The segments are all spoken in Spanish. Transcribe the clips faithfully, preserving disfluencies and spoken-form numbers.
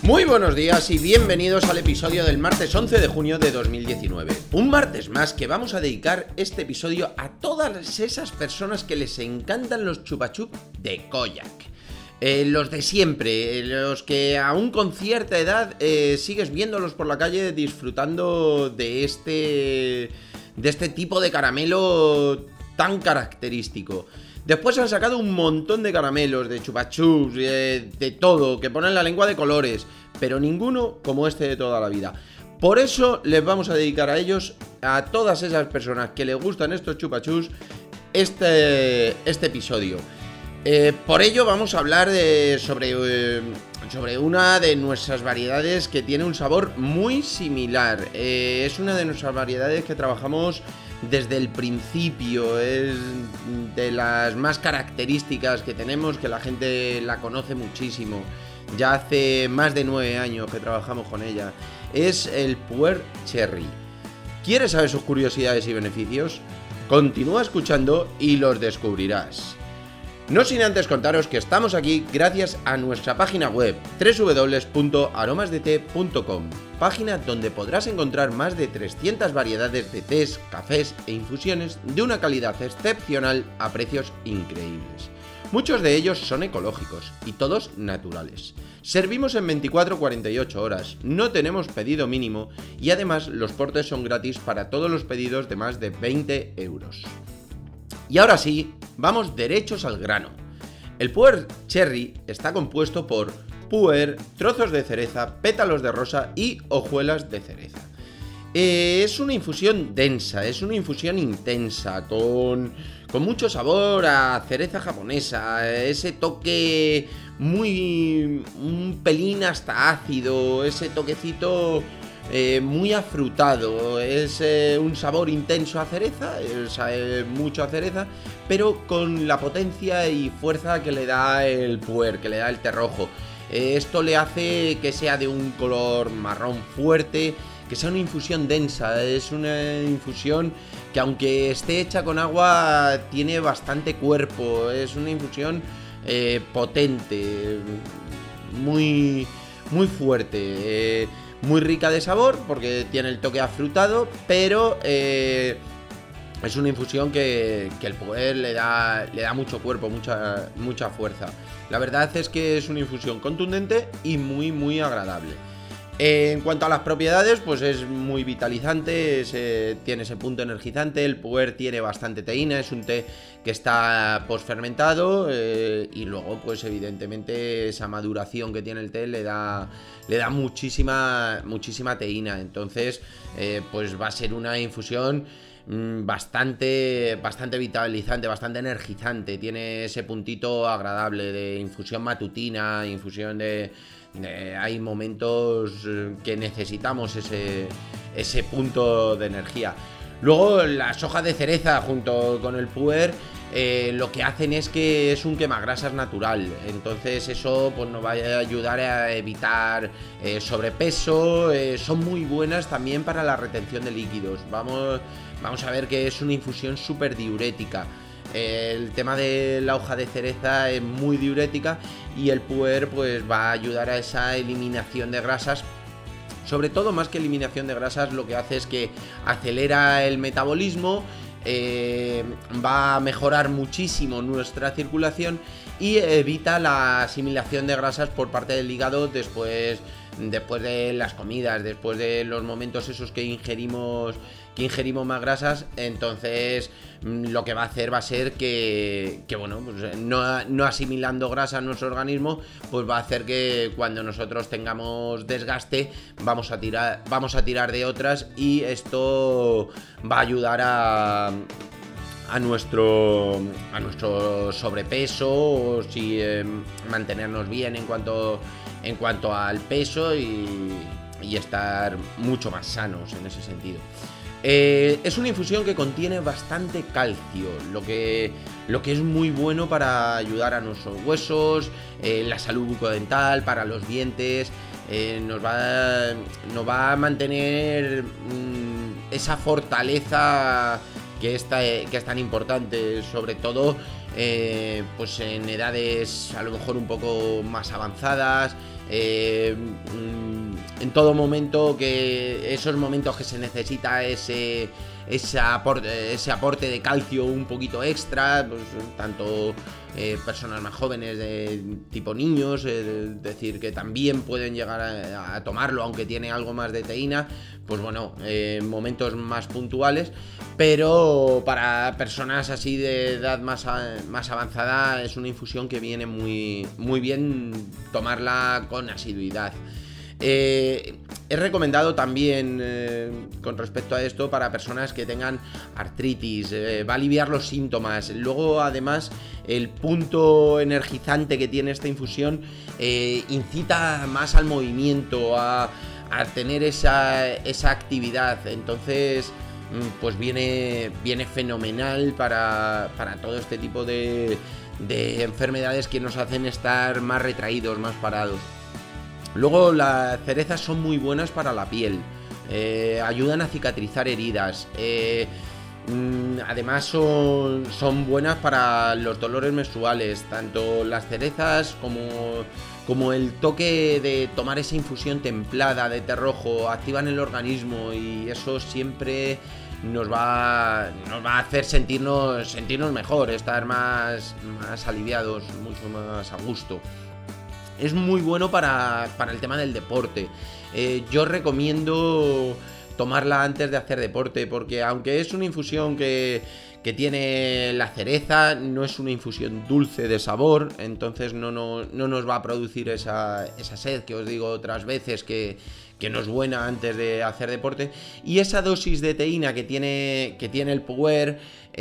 Muy buenos días y bienvenidos al episodio del martes once de junio de dos mil diecinueve. Un martes más que vamos a dedicar este episodio a todas esas personas que les encantan los chupa-chup de Kodiak. Eh, los de siempre, los que aún con cierta edad eh, sigues viéndolos por la calle disfrutando de este, de este tipo de caramelo tan característico. Después han sacado un montón de caramelos, de chupa-chups, de, de todo, que ponen la lengua de colores, pero ninguno como este de toda la vida. Por eso les vamos a dedicar a ellos, a todas esas personas que les gustan estos chupa-chups, este, este episodio. Eh, por ello vamos a hablar de, sobre, eh, sobre una de nuestras variedades que tiene un sabor muy similar. Eh, es una de nuestras variedades que trabajamos desde el principio, es de las más características que tenemos, que la gente la conoce muchísimo. Ya hace más de nueve años que trabajamos con ella. Es el Puer Cherry. ¿Quieres saber sus curiosidades y beneficios? Continúa escuchando y los descubrirás. No sin antes contaros que estamos aquí gracias a nuestra página web doble u doble u doble u punto aromas de té punto com, página donde podrás encontrar más de trescientas variedades de tés, cafés e infusiones de una calidad excepcional a precios increíbles. Muchos de ellos son ecológicos y todos naturales. Servimos en veinticuatro a cuarenta y ocho horas, no tenemos pedido mínimo y además los portes son gratis para todos los pedidos de más de veinte euros. Y ahora sí, vamos derechos al grano. El Puer Cherry está compuesto por puer, trozos de cereza, pétalos de rosa y hojuelas de cereza. Eh, es una infusión densa, es una infusión intensa, con, con mucho sabor a cereza japonesa, ese toque muy... un pelín hasta ácido, ese toquecito... Eh, muy afrutado, es eh, un sabor intenso a cereza, sabe mucho a cereza, pero con la potencia y fuerza que le da el puer, que le da el té rojo. Eh, esto le hace que sea de un color marrón fuerte, que sea una infusión densa, es una infusión que aunque esté hecha con agua tiene bastante cuerpo, es una infusión eh, potente, muy, muy fuerte. Eh, Muy rica de sabor porque tiene el toque afrutado, pero eh, es una infusión que, que el puer le da, le da mucho cuerpo, mucha, mucha fuerza. La verdad es que es una infusión contundente y muy muy agradable. Eh, en cuanto a las propiedades, pues es muy vitalizante, es, eh, tiene ese punto energizante, el puer tiene bastante teína, es un té que está posfermentado eh, y luego pues evidentemente esa maduración que tiene el té le da, le da muchísima, muchísima teína, entonces eh, pues va a ser una infusión mmm, bastante, bastante vitalizante, bastante energizante, tiene ese puntito agradable de infusión matutina, infusión de... Eh, hay momentos que necesitamos ese, ese punto de energía. Luego las hojas de cereza junto con el puer eh, lo que hacen es que es un quemagrasas natural, entonces eso pues nos va a ayudar a evitar eh, sobrepeso, eh, son muy buenas también para la retención de líquidos. Vamos, vamos a ver que es una infusión súper diurética. El tema de la hoja de cereza es muy diurética y el puer pues va a ayudar a esa eliminación de grasas. Sobre todo, más que eliminación de grasas, lo que hace es que acelera el metabolismo, eh, va a mejorar muchísimo nuestra circulación y evita la asimilación de grasas por parte del hígado después, después de las comidas, después de los momentos esos que ingerimos que ingerimos más grasas. Entonces lo que va a hacer va a ser que, que bueno, pues no, no asimilando grasa en nuestro organismo, pues va a hacer que cuando nosotros tengamos desgaste vamos a tirar, vamos a tirar de otras y esto va a ayudar a a nuestro a nuestro sobrepeso o si eh, mantenernos bien en cuanto en cuanto al peso y, y estar mucho más sanos en ese sentido. Eh, es una infusión que contiene bastante calcio, lo que, lo que es muy bueno para ayudar a nuestros huesos, eh, la salud bucodental, para los dientes, eh, nos, va, nos va a mantener mmm, esa fortaleza que, esta, que es tan importante, sobre todo eh, pues en edades a lo mejor un poco más avanzadas, eh, en todo momento, que esos momentos que se necesita ese, ese, aporte, ese aporte de calcio un poquito extra, pues tanto eh, personas más jóvenes, de, tipo niños, eh, es decir, que también pueden llegar a, a tomarlo, aunque tiene algo más de teína, pues bueno, eh, momentos más puntuales, pero para personas así de edad más, a, más avanzada es una infusión que viene muy, muy bien tomarla con asiduidad. Eh, es recomendado también eh, con respecto a esto para personas que tengan artritis, eh, va a aliviar los síntomas. Luego, además, el punto energizante que tiene esta infusión eh, incita más al movimiento, a, a tener esa, esa actividad. Entonces, pues viene, viene fenomenal para, para todo este tipo de, de enfermedades que nos hacen estar más retraídos, más parados. Luego, las cerezas son muy buenas para la piel, eh, ayudan a cicatrizar heridas, eh, además son, son buenas para los dolores menstruales. Tanto las cerezas como, como el toque de tomar esa infusión templada de té rojo activan el organismo, y eso siempre nos va, nos va a hacer sentirnos, sentirnos mejor, estar más, más aliviados, mucho más a gusto. Es muy bueno para, para el tema del deporte. Eh, yo recomiendo tomarla antes de hacer deporte, porque aunque es una infusión que, que tiene la cereza, no es una infusión dulce de sabor, entonces no, no, no nos va a producir esa, esa sed que os digo otras veces que, que no es buena antes de hacer deporte. Y esa dosis de teína que tiene, que tiene el Power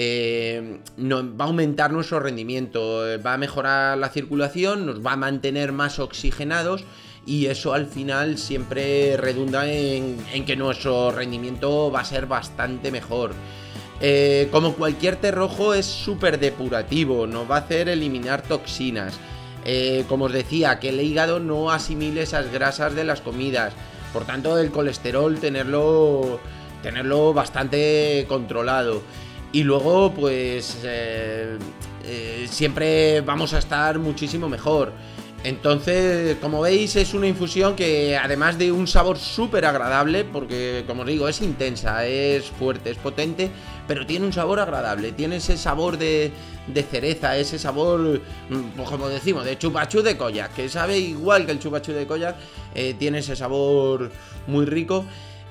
eh, no, va a aumentar nuestro rendimiento, va a mejorar la circulación, nos va a mantener más oxigenados, y eso al final siempre redunda en, en que nuestro rendimiento va a ser bastante mejor. Eh, como cualquier té rojo, es súper depurativo, nos va a hacer eliminar toxinas. Eh, como os decía, que el hígado no asimile esas grasas de las comidas, por tanto el colesterol tenerlo, tenerlo bastante controlado. Y luego pues eh, eh, siempre vamos a estar muchísimo mejor. Entonces, como veis, es una infusión que, además de un sabor súper agradable, porque como os digo, es intensa, es fuerte, es potente, pero tiene un sabor agradable, tiene ese sabor de, de cereza, ese sabor, pues como decimos, de chupachú de Koyak, que sabe igual que el chupachú de Koyak, eh, tiene ese sabor muy rico.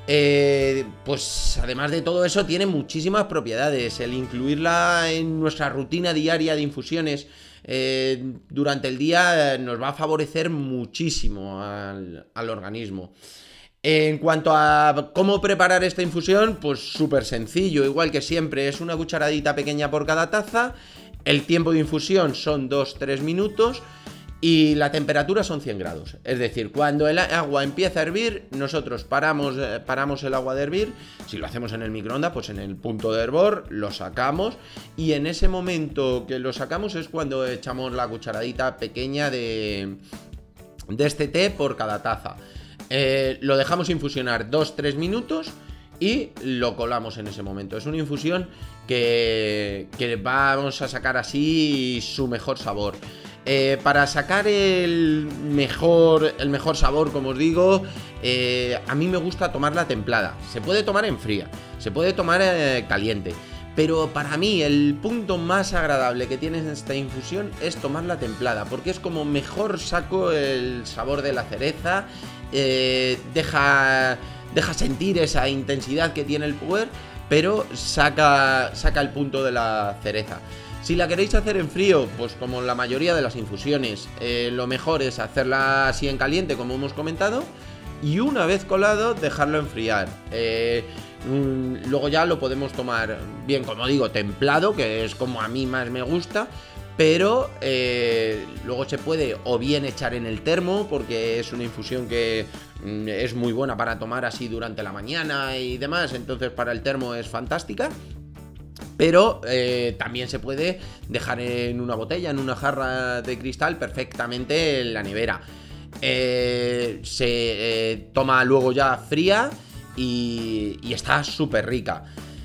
Eh, pues además de todo eso, tiene muchísimas propiedades. El incluirla en nuestra rutina diaria de infusiones eh, durante el día eh, nos va a favorecer muchísimo al, al organismo. En cuanto a cómo preparar esta infusión, pues súper sencillo, igual que siempre, es una cucharadita pequeña por cada taza. El tiempo de infusión son dos a tres minutos. Y la temperatura son cien grados, es decir, cuando el agua empieza a hervir, nosotros paramos, eh, paramos el agua de hervir. Si lo hacemos en el microondas, pues en el punto de hervor lo sacamos, y en ese momento que lo sacamos es cuando echamos la cucharadita pequeña de, de este té por cada taza. Eh, lo dejamos infusionar dos a tres minutos y lo colamos en ese momento. Es una infusión que, que vamos a sacar así su mejor sabor. Eh, para sacar el mejor, el mejor sabor, como os digo, eh, a mí me gusta tomarla templada. Se puede tomar en fría, se puede tomar eh, caliente, pero para mí el punto más agradable que tiene esta infusión es tomarla templada, porque es como mejor saco el sabor de la cereza, eh, deja, deja sentir esa intensidad que tiene el Power, pero saca, saca el punto de la cereza. Si la queréis hacer en frío, pues como la mayoría de las infusiones, eh, lo mejor es hacerla así en caliente, como hemos comentado, y una vez colado, dejarlo enfriar. Eh, mmm, luego ya lo podemos tomar, bien, como digo, templado, que es como a mí más me gusta, pero eh, luego se puede o bien echar en el termo, porque es una infusión que mmm, es muy buena para tomar así durante la mañana y demás, entonces para el termo es fantástica. Pero eh, también se puede dejar en una botella, en una jarra de cristal, perfectamente en la nevera. Eh, se eh, toma luego ya fría y, y está súper rica.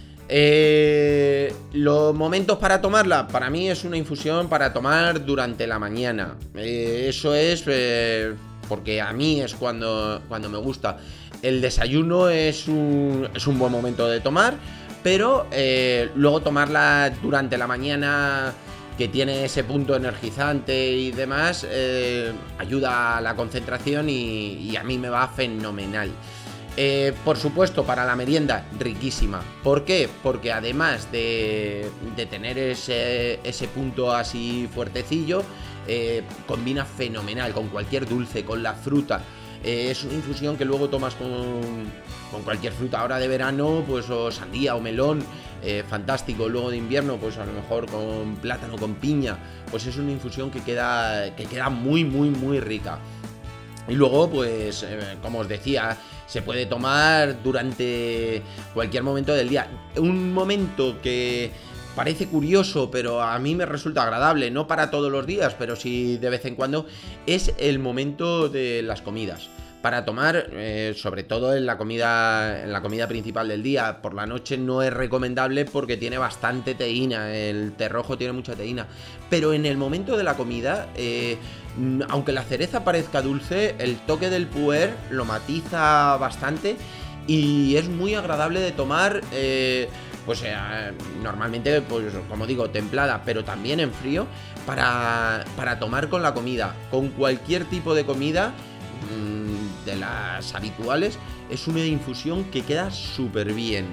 Eh, los momentos para tomarla, para mí es una infusión para tomar durante la mañana. Eh, eso es... Eh, porque a mí es cuando, cuando me gusta. El desayuno es un, es un buen momento de tomar, pero eh, luego tomarla durante la mañana, que tiene ese punto energizante y demás, eh, ayuda a la concentración y, y a mí me va fenomenal. Eh, por supuesto, para la merienda, riquísima. ¿Por qué? Porque además de, de tener ese, ese punto así fuertecillo, eh, combina fenomenal con cualquier dulce, con la fruta. Eh, es una infusión que luego tomas con, con cualquier fruta. Ahora de verano, pues o sandía o melón, eh, fantástico. Luego de invierno, pues a lo mejor con plátano, con piña. Pues es una infusión que queda, que queda muy, muy, muy rica. Y luego, pues, eh, como os decía, se puede tomar durante cualquier momento del día. Un momento que parece curioso, pero a mí me resulta agradable, no para todos los días, pero sí de vez en cuando, es el momento de las comidas. Para tomar, eh, sobre todo en la comida en la comida principal del día. Por la noche no es recomendable porque tiene bastante teína, el té rojo tiene mucha teína. Pero en el momento de la comida, eh, aunque la cereza parezca dulce, el toque del puer lo matiza bastante y es muy agradable de tomar, eh, pues eh, normalmente, pues como digo, templada, pero también en frío, para, para tomar con la comida, con cualquier tipo de comida de las habituales. Es una infusión que queda súper bien.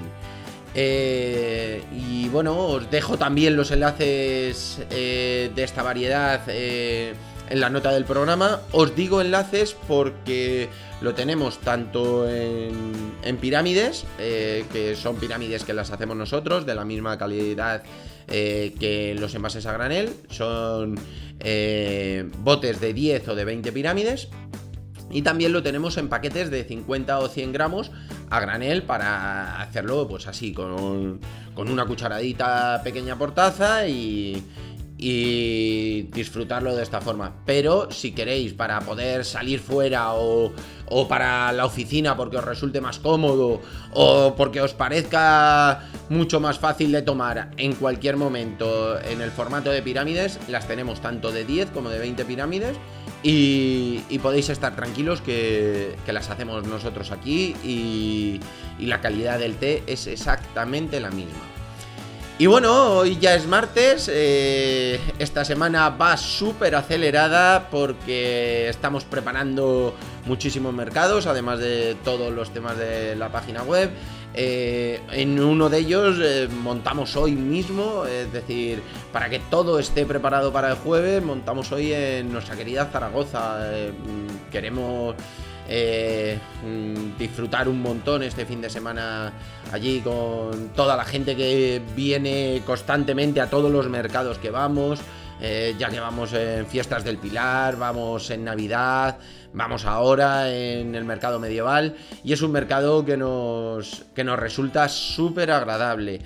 Eh, y bueno, os dejo también los enlaces eh, de esta variedad eh, en la nota del programa. Os digo enlaces porque lo tenemos tanto en, en pirámides, eh, que son pirámides que las hacemos nosotros, de la misma calidad eh, que los envases a granel. Son eh, botes de diez o de veinte pirámides. Y también lo tenemos en paquetes de cincuenta o cien gramos a granel para hacerlo pues así, con, con una cucharadita pequeña por taza y, y disfrutarlo de esta forma. Pero si queréis, para poder salir fuera o, o para la oficina porque os resulte más cómodo o porque os parezca mucho más fácil de tomar en cualquier momento en el formato de pirámides, las tenemos tanto de diez como de veinte pirámides. Y, y podéis estar tranquilos que, que las hacemos nosotros aquí y, y la calidad del té es exactamente la misma. Y bueno, hoy ya es martes, eh, esta semana va súper acelerada porque estamos preparando muchísimos mercados, además de todos los temas de la página web. Eh, en uno de ellos eh, montamos hoy mismo, es decir, para que todo esté preparado para el jueves, montamos hoy en nuestra querida Zaragoza. Eh, queremos eh, disfrutar un montón este fin de semana allí con toda la gente que viene constantemente a todos los mercados que vamos. Eh, ya que vamos en Fiestas del Pilar, vamos en Navidad, vamos ahora en el mercado medieval y es un mercado que nos, que nos resulta súper agradable.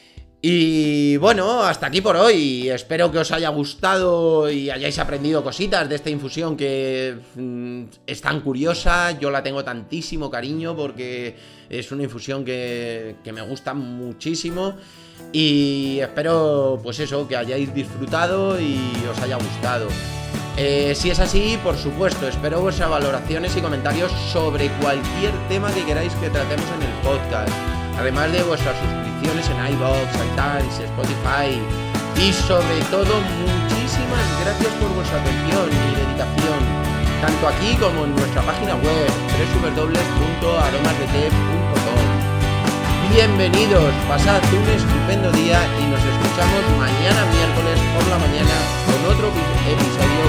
Y bueno, hasta aquí por hoy. Espero que os haya gustado y hayáis aprendido cositas de esta infusión que mm, es tan curiosa. Yo la tengo tantísimo cariño porque es una infusión que, que me gusta muchísimo. Y espero, pues eso, que hayáis disfrutado y os haya gustado. Eh, si es así, por supuesto, espero vuestras valoraciones y comentarios sobre cualquier tema que queráis que tratemos en el podcast. Además de vuestras suscripciones en iVoox, iTunes, Spotify. Y sobre todo, muchísimas gracias por vuestra atención y dedicación, tanto aquí como en nuestra página web doble u doble u doble u punto aromas de té punto com. Bienvenidos, pasad un estupendo día y nos escuchamos mañana miércoles por la mañana con otro episodio